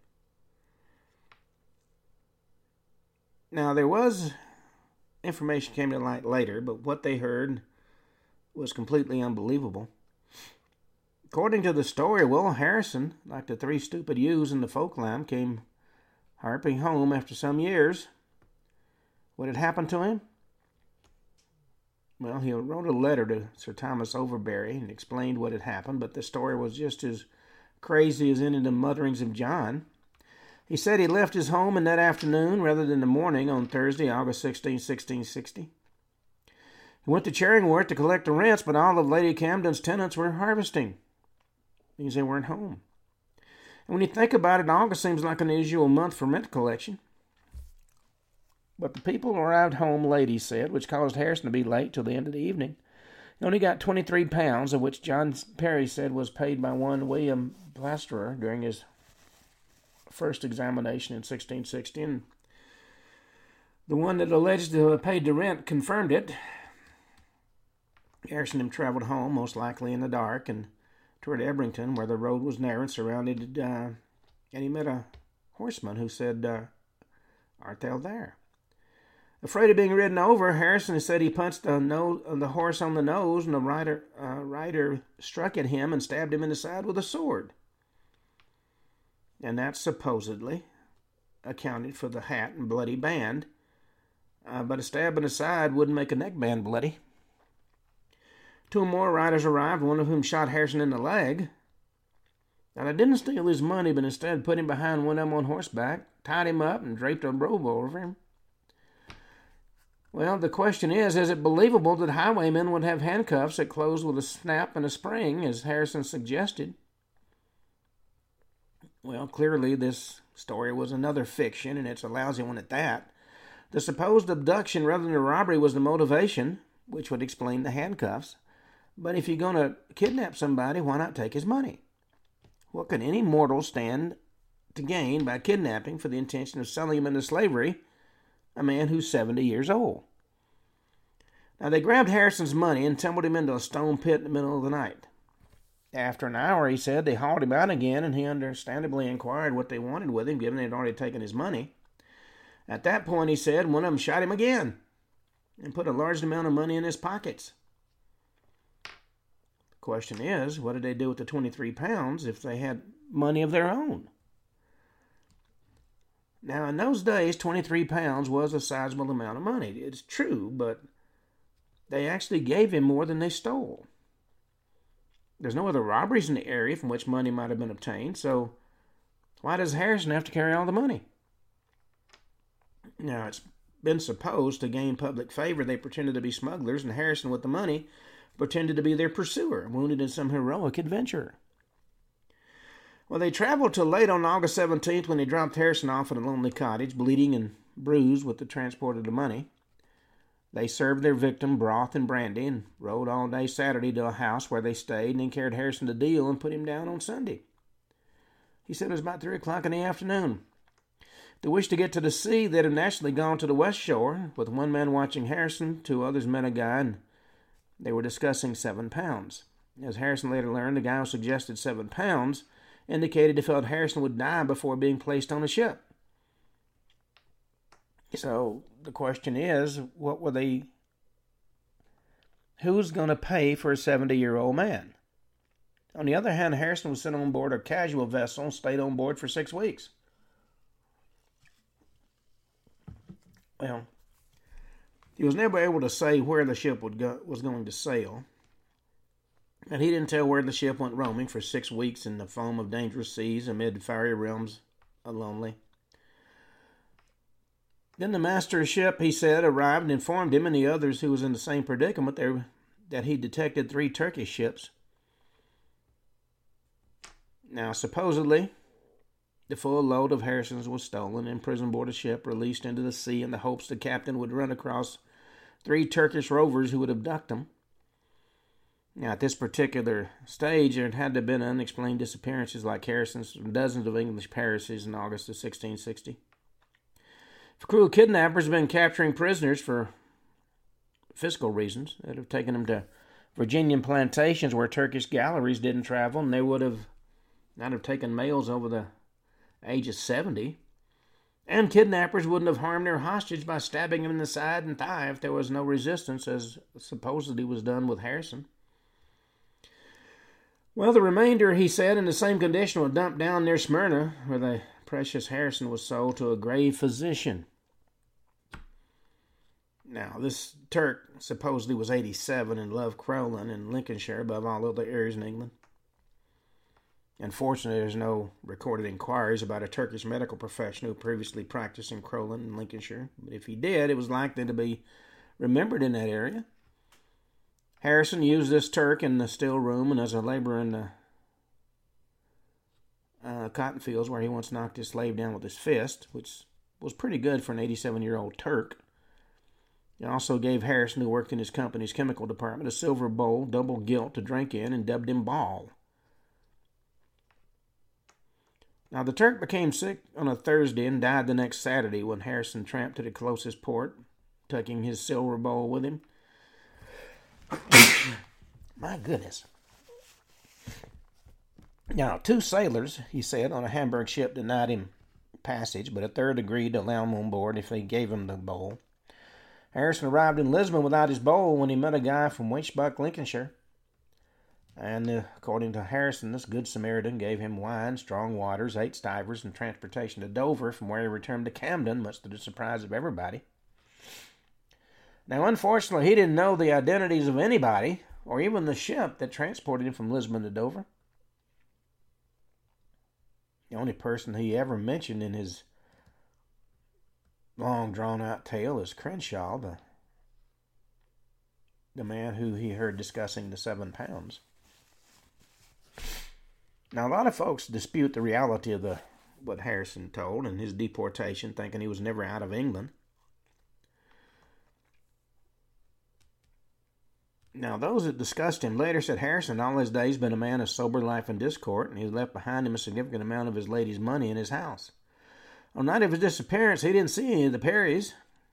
Speaker 1: Now, there was information came to light later, but what they heard was completely unbelievable. According to the story, Will Harrison, like the three stupid ewes in the folklore, came harping home after some years. What had happened to him? Well, he wrote a letter to Sir Thomas Overbury and explained what had happened, but the story was just as crazy as any of the mutterings of John. He said he left his home in that afternoon rather than the morning on Thursday, August sixteenth, sixteen sixty. He went to Charingworth to collect the rents, but all of Lady Camden's tenants were harvesting because they weren't home. And when you think about it, August seems like an unusual month for rent collection. But the people arrived home late, he said, which caused Harrison to be late till the end of the evening. He only got twenty-three pounds, of which John Perry said was paid by one William Plasterer during his first examination in sixteen sixty. And the one that alleged to have paid the rent confirmed it. Harrison had traveled home, most likely in the dark, and toward Ebrington, where the road was narrow and surrounded, uh, and he met a horseman who said, uh, "Art thou there?" Afraid of being ridden over, Harrison said he punched the, nose, the horse on the nose, and the rider, uh, rider struck at him and stabbed him in the side with a sword. And that supposedly accounted for the hat and bloody band, uh, but a stab in the side wouldn't make a neckband bloody. Two more riders arrived, one of whom shot Harrison in the leg. Now, they didn't steal his money, but instead put him behind one of them on horseback, tied him up, and draped a robe over him. Well, the question is, is it believable that highwaymen would have handcuffs that closed with a snap and a spring, as Harrison suggested? Well, clearly this story was another fiction, and it's a lousy one at that. The supposed abduction rather than a robbery was the motivation, which would explain the handcuffs. But if you're going to kidnap somebody, why not take his money? What can any mortal stand to gain by kidnapping for the intention of selling him into slavery, a man who's seventy years old. Now, they grabbed Harrison's money and tumbled him into a stone pit in the middle of the night. After an hour, he said, they hauled him out again, and he understandably inquired what they wanted with him, given they had already taken his money. At that point, he said, one of them shot him again and put a large amount of money in his pockets. The question is, what did they do with the twenty-three pounds if they had money of their own? Now, in those days, twenty-three pounds was a sizable amount of money. It's true, but they actually gave him more than they stole. There's no other robberies in the area from which money might have been obtained, so why does Harrison have to carry all the money? Now, it's been supposed to gain public favor they pretended to be smugglers, and Harrison, with the money, pretended to be their pursuer, wounded in some heroic adventure. Well, they traveled till late on August seventeenth when they dropped Harrison off at a lonely cottage, bleeding and bruised with the transport of the money. They served their victim broth and brandy and rode all day Saturday to a house where they stayed and then carried Harrison to Deal and put him down on Sunday. He said it was about three o'clock in the afternoon. The wish to get to the sea, they'd have naturally gone to the west shore, with one man watching Harrison, two others met a guy, and they were discussing seven pounds. As Harrison later learned, the guy who suggested seven pounds indicated he felt Harrison would die before being placed on the ship. So the question is, what were they, who's going to pay for a seventy-year-old man? On the other hand, Harrison was sent on board a casual vessel and stayed on board for six weeks. Well, he was never able to say where the ship would go, was going to sail, and he didn't tell where the ship went roaming for six weeks in the foam of dangerous seas amid fiery realms of lonely. Then the master of the ship, he said, arrived and informed him and the others who was in the same predicament there, that he detected three Turkish ships. Now, supposedly, the full load of Harrison's was stolen and imprisoned aboard a ship, released into the sea in the hopes the captain would run across three Turkish rovers who would abduct him. Now, at this particular stage, there had to have been unexplained disappearances like Harrison's from dozens of English parishes in August of sixteen sixty. The crew of kidnappers have been capturing prisoners for fiscal reasons that have taken them to Virginian plantations where Turkish galleries didn't travel, and they would have not have taken males over the age of seventy. And kidnappers wouldn't have harmed their hostage by stabbing him in the side and thigh if there was no resistance, as supposedly was done with Harrison. Well, the remainder, he said, in the same condition, were dumped down near Smyrna, where the precious Harrison was sold to a grave physician. Now, this Turk supposedly was eighty-seven and loved Crowland in Lincolnshire above all other areas in England. Unfortunately, there's no recorded inquiries about a Turkish medical professional who previously practiced in Crowland in Lincolnshire. But if he did, it was likely to be remembered in that area. Harrison used this Turk in the still room and as a laborer in the uh, cotton fields where he once knocked his slave down with his fist, which was pretty good for an eighty-seven-year-old Turk. He also gave Harrison, who worked in his company's chemical department, a silver bowl, double gilt, to drink in and dubbed him Ball. Now, the Turk became sick on a Thursday and died the next Saturday when Harrison tramped to the closest port, tucking his silver bowl with him. My goodness. Now, two sailors, he said, on a Hamburg ship denied him passage, but a third agreed to allow him on board if they gave him the bowl. Harrison arrived in Lisbon without his bowl when he met a guy from Winchbuck, Lincolnshire. And uh, according to Harrison, this good Samaritan gave him wine, strong waters, eight stivers, and transportation to Dover, from where he returned to Camden, much to the surprise of everybody. Now, unfortunately, he didn't know the identities of anybody, or even the ship that transported him from Lisbon to Dover. The only person he ever mentioned in his long, drawn-out tale is Crenshaw, the, the man who he heard discussing the seven pounds. Now, a lot of folks dispute the reality of the what Harrison told and his deportation, thinking he was never out of England. Now, those that discussed him later said Harrison all his days been a man of sober life and discord, and he left behind him a significant amount of his lady's money in his house. On the night of his disappearance, he didn't see any of the Perrys.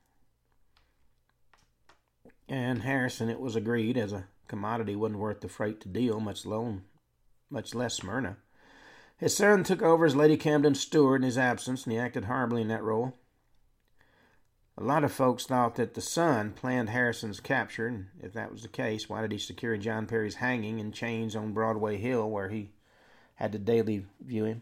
Speaker 1: And Harrison, it was agreed, as a commodity wasn't worth the freight to deal, much loan, much less Smyrna. His son took over as Lady Camden's steward in his absence, and he acted horribly in that role. A lot of folks thought that the son planned Harrison's capture, and if that was the case, why did he secure John Perry's hanging in chains on Broadway Hill, where he had to daily view him?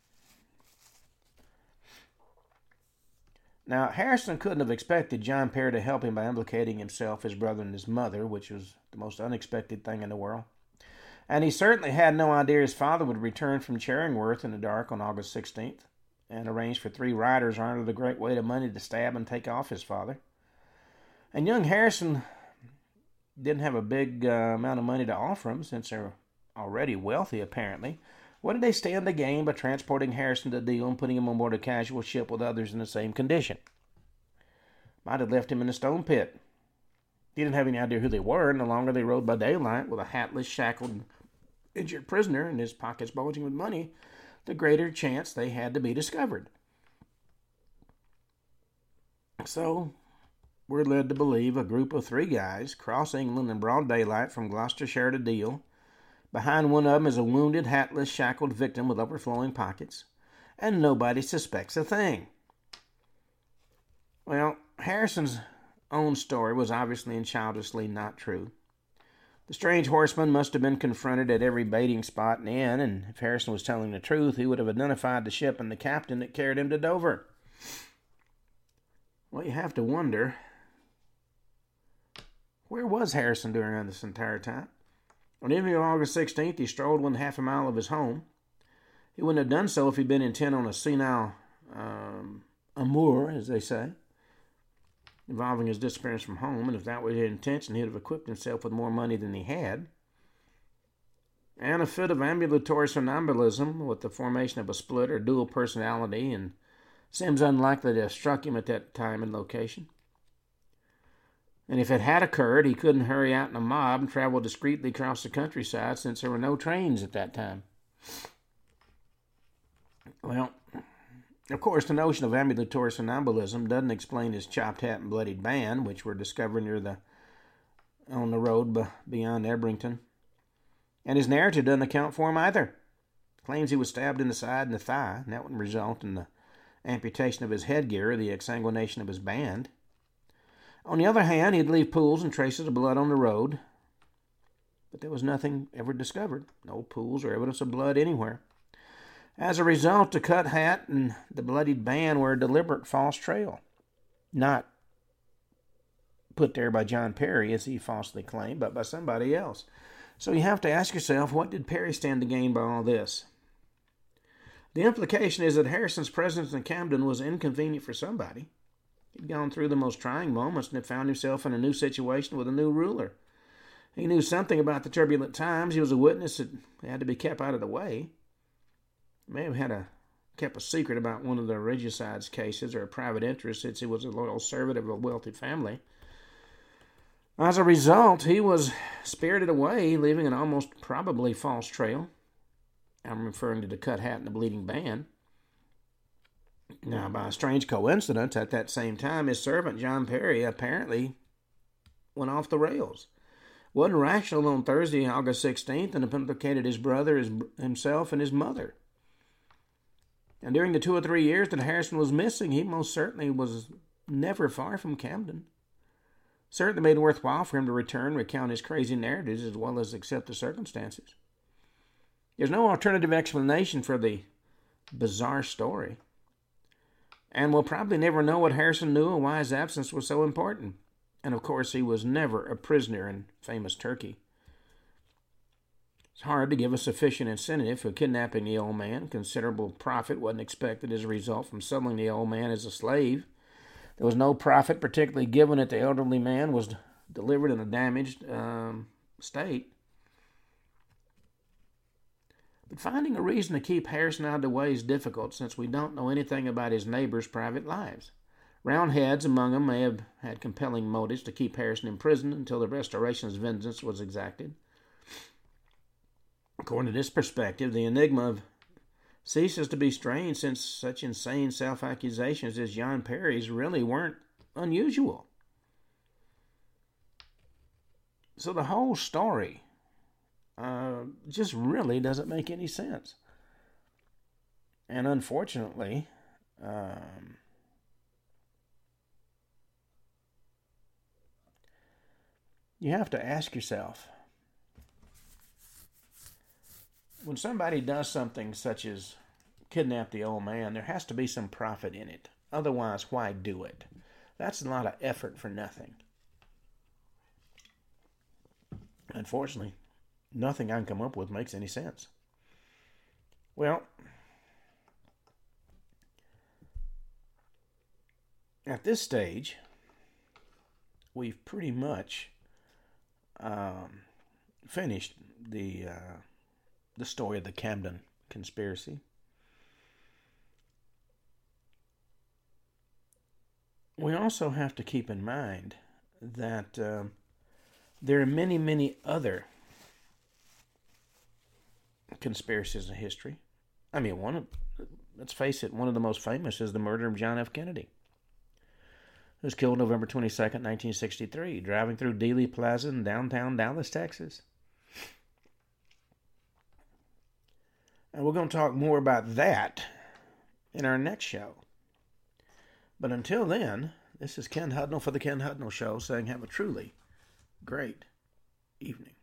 Speaker 1: Now, Harrison couldn't have expected John Perry to help him by implicating himself, his brother, and his mother, which was the most unexpected thing in the world. And he certainly had no idea his father would return from Charingworth in the dark on August sixteenth. And arranged for three riders armed with a great weight of money to stab and take off his father. And young Harrison didn't have a big uh, amount of money to offer him, since they're already wealthy, apparently. What did they stand to gain by transporting Harrison to Deal and putting him on board a casual ship with others in the same condition? Might have left him in a stone pit. He didn't have any idea who they were, and the longer they rode by daylight with a hatless, shackled, injured prisoner and his pockets bulging with money, the greater chance they had to be discovered. So, we're led to believe a group of three guys cross England in broad daylight from Gloucestershire to Deal. Behind one of them is a wounded, hatless, shackled victim with overflowing pockets, and nobody suspects a thing. Well, Harrison's own story was obviously and childishly not true. The strange horseman must have been confronted at every baiting spot in the inn, and if Harrison was telling the truth, he would have identified the ship and the captain that carried him to Dover. Well, you have to wonder, where was Harrison during this entire time? On the evening of August sixteenth, he strolled within half a mile of his home. He wouldn't have done so if he'd been intent on a senile um, amour, as they say, involving his disappearance from home, and if that was his intention, he'd have equipped himself with more money than he had. And a fit of ambulatory somnambulism with the formation of a split or dual personality, and seems unlikely to have struck him at that time and location. And if it had occurred, he couldn't hurry out in a mob and travel discreetly across the countryside, since there were no trains at that time. Well, of course, the notion of ambulatory somnambulism doesn't explain his chopped hat and bloodied band, which were discovered near the on the road beyond Ebrington. And his narrative doesn't account for him either. Claims he was stabbed in the side and the thigh, and that would result in the amputation of his headgear or the exsanguination of his band. On the other hand, he'd leave pools and traces of blood on the road, but there was nothing ever discovered. No pools or evidence of blood anywhere. As a result, the cut hat and the bloodied band were a deliberate false trail, not put there by John Perry, as he falsely claimed, but by somebody else. So you have to ask yourself, what did Perry stand to gain by all this? The implication is that Harrison's presence in Camden was inconvenient for somebody. He'd gone through the most trying moments and had found himself in a new situation with a new ruler. He knew something about the turbulent times. He was a witness that had to be kept out of the way. He may have had a kept a secret about one of the regicides cases or a private interest, since he was a loyal servant of a wealthy family. As a result, he was spirited away, leaving an almost probably false trail. I'm referring to the cut hat and the bleeding band. Now, by a strange coincidence, at that same time, his servant, John Perry, apparently went off the rails. Wasn't rational on Thursday, August sixteenth, and implicated his brother, his, himself, and his mother. And during the two or three years that Harrison was missing, he most certainly was never far from Camden. Certainly made it worthwhile for him to return, recount his crazy narratives, as well as accept the circumstances. There's no alternative explanation for the bizarre story. And we'll probably never know what Harrison knew and why his absence was so important. And of course, he was never a prisoner in famous Turkey. It's hard to give a sufficient incentive for kidnapping the old man. Considerable profit wasn't expected as a result from selling the old man as a slave. There was no profit particularly given that the elderly man was delivered in a damaged um, state. But finding a reason to keep Harrison out of the way is difficult, since we don't know anything about his neighbors' private lives. Roundheads among them may have had compelling motives to keep Harrison in prison until the Restoration's vengeance was exacted. According to this perspective, the enigma ceases to be strange, since such insane self-accusations as John Perry's really weren't unusual. So the whole story uh, just really doesn't make any sense. And unfortunately, um, you have to ask yourself, when somebody does something such as kidnap the old man, there has to be some profit in it. Otherwise, why do it? That's a lot of effort for nothing. Unfortunately, nothing I can come up with makes any sense. Well, at this stage, we've pretty much um, finished the uh, the story of the Camden conspiracy. We also have to keep in mind that uh, there are many, many other conspiracies in history. I mean, one of, let's face it, one of the most famous is the murder of John F. Kennedy, who was killed November twenty-second, nineteen sixty-three, driving through Dealey Plaza in downtown Dallas, Texas. And we're going to talk more about that in our next show. But until then, this is Ken Hudnall for the Ken Hudnall Show saying have a truly great evening.